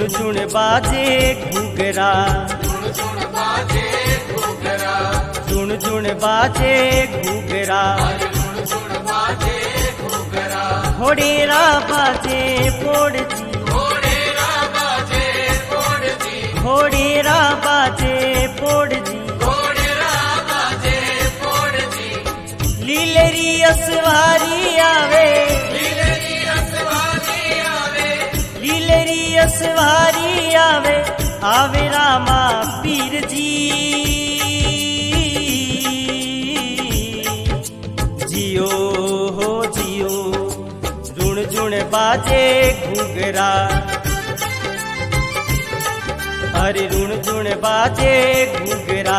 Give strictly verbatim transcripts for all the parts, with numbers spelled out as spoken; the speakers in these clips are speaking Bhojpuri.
झुण झुण बाजे घुघरा झुण झुण बाजे घुघरा घोड़ेरा बाजे पोड़ जी घोड़ेरा बाजे पोड़ जी लीलरी असवारी आवे लीलरी असवारी आवे आवे रामा पीर जी जियो हो जियो झुण झुण बाजे घुघरा अरे झुण झुण बाजे घुघरा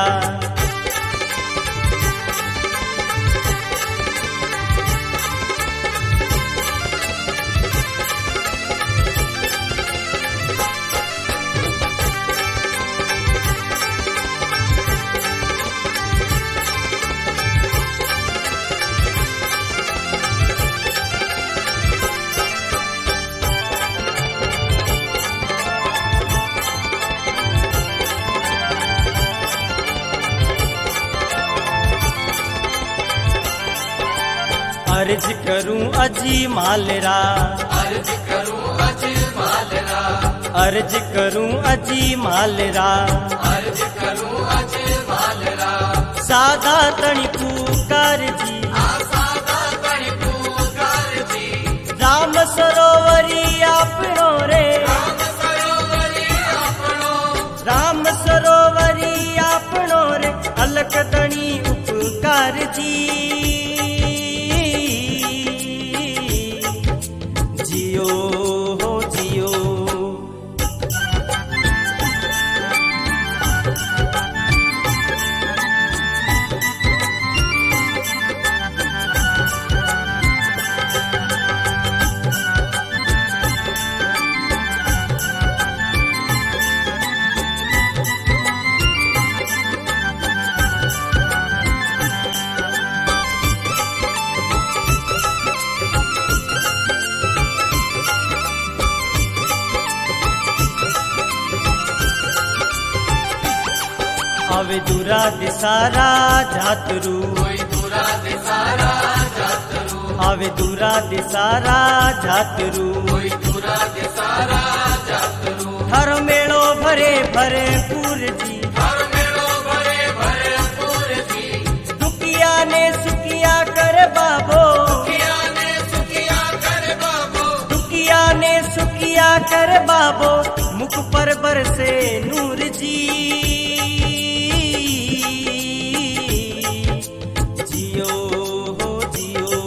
अर्ज करूं अजी मालरा अर्ज करूं अजी मालरा अर्ज करूं अजी मालरा अर्ज करूं अजी मालरा सादा तणी पुकार जी सादा तणी पुकार जी राम सरोवरी आपणो रे राम सरोवरी आपणो राम सरोवरी आपणो रे अलक तणी उपकार जी जियो हो जियो आवे दूरा दिसारा जातरू कोई दूरा दिसारा जातरू आवे दूरा दिसारा जातरू कोई दूरा दिसारा जातरू हर मेलो भरे भरे पूर जी हर मेलो भरे भरे पूर जी दुखिया ने सुखिया कर बाबो दुखिया ने सुखिया कर बाबो दुखिया ने सुखिया कर बाबो मुख पर बरसे नूर जी जियो हो जियो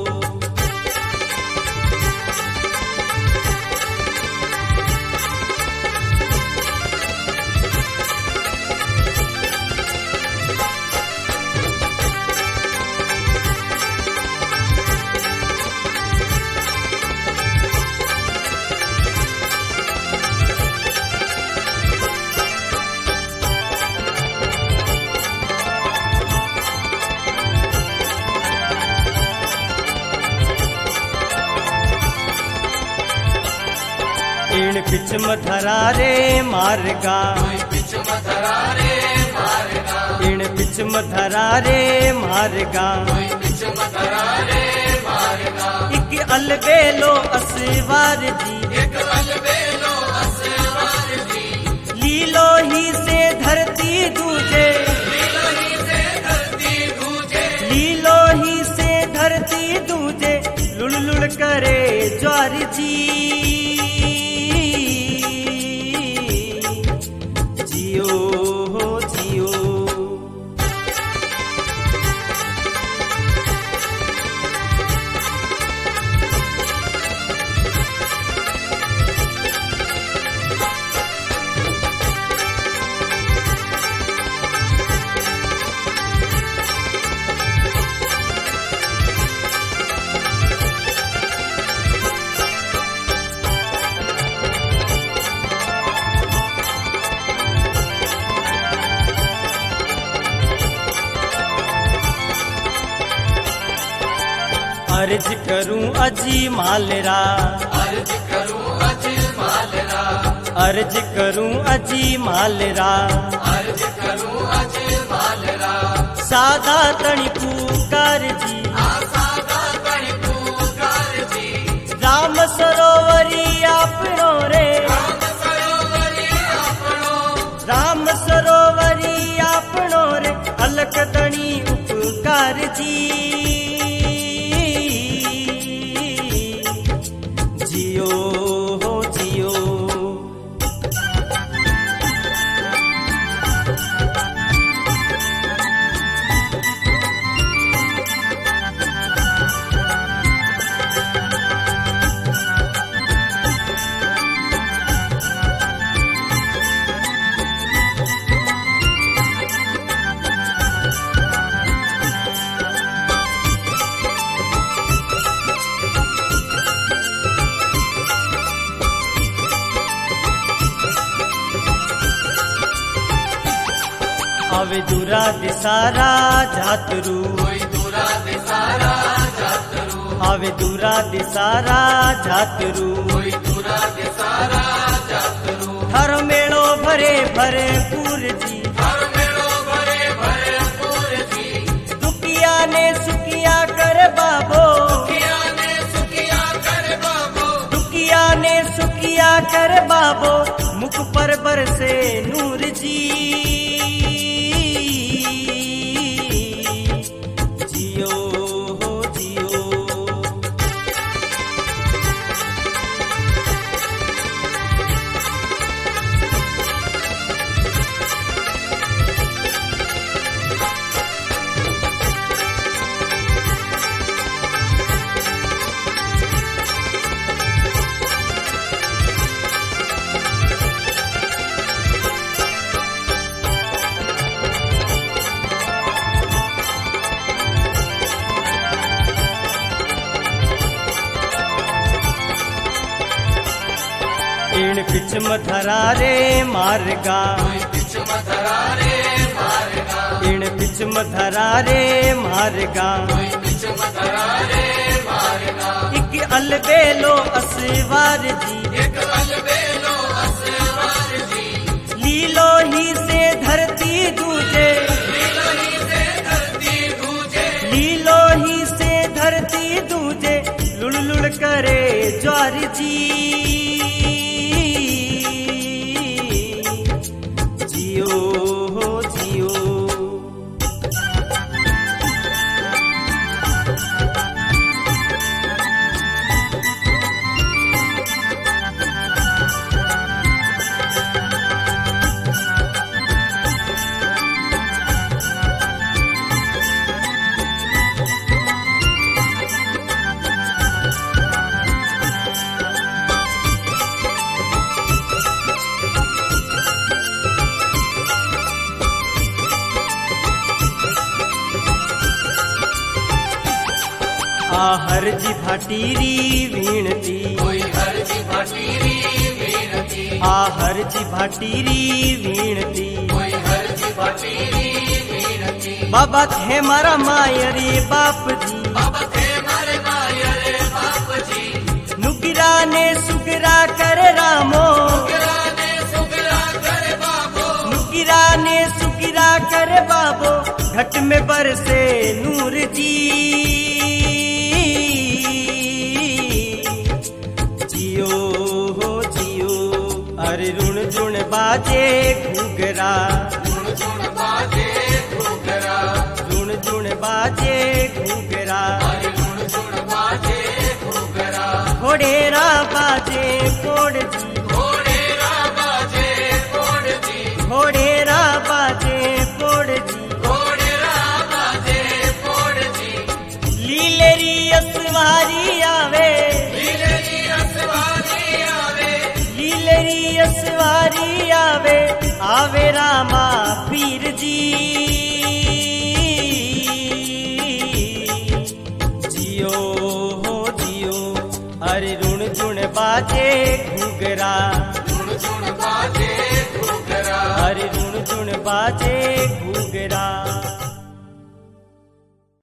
इन पिच मथरा रे मार्गा कोई बिच मथरा रे मार्गा इन पिच मथरा रे मार्गा कोई बिच मथरा रे मार्गा एक अलबेलो असवार जी एक अलबेलो असवार जी लीलो ही से धरती दूजे लीलो ही से धरती दूजे लीलो ही से धरती दूजे लुड़ लुड़ करे ज्वार जी जियो हो जियो अर्ज करूं अजी मालरा अर्ज करूं अजी मालरा अर्ज करूं अजी मालरा अर्ज करूं अजी मालरा सादा तणी पुकार जी सादा तणी पुकार जी राम सरोवरी आपणो रे राम सरोवरी आपणो राम सरोवरी आपणो रे अलख तणी उपकार जी जियो हो जियो आवे दूरा दिसारा जातरू कोई दूरा दिसारा जातरू आवे दूरा दिसारा जातरू कोई दूरा दिसारा जातरू हर मेलो भरे भरे पूर जी हर मेलो भरे भरे पूर जी दुखिया ने सुखिया कर बाबो दुखिया ने सुखिया कर बाबो दुखिया ने सुखिया कर बाबो मुख पर बरसे नूर जी जियो हो जियो इन पिच मथरा रे मार्गा कोई बिच मथरा रे मार्गा इन पिच मथरा रे मार्गा कोई बिच मथरा रे मार्गा एक अलबेलो असवार जी एक अलबेलो असवार जी लीलो ही से धरती दूजे लीलो ही से धरती दूजे लीलो ही से धरती दूजे लुड़ लुड़ करे ज्वार जी जियो हो जियो आहर जी भाटीरी वीणती कोई हर जी भाटीरी वीरती आहर जी भाटीरी वीणती कोई हर जी भाटीरी वीरती बाबा थे मारा मायरी बाप जी बाबा थे मारे मायरे बाप जी नुगिरा ने सुगरा कर रामो सुगरा ने सुगरा कर बाबो नुगिरा ने सुगिरा कर बाबो घट में बरसे नूर जी जियो हो जियो अरे रुण रुण बाजे घुघरा झुण झुण बाजे घुघरा रुण रुण बाजे घुघरा अरे झुण झुण बाजे घुघरा घोड़ेरा बाजे कोड़ जी घोड़ेरा बाजे कोड़ जी घोड़ेरा बाजे कोड़ जी घोड़ेरा बाजे कोड़ जी लीलेरी असवारी आवे लीलेरी असवारी आवे लीलेरी असवारी आवे आवे रामा पीर जी जियो हो जियो अरे रुण झुण बाजे घुघरा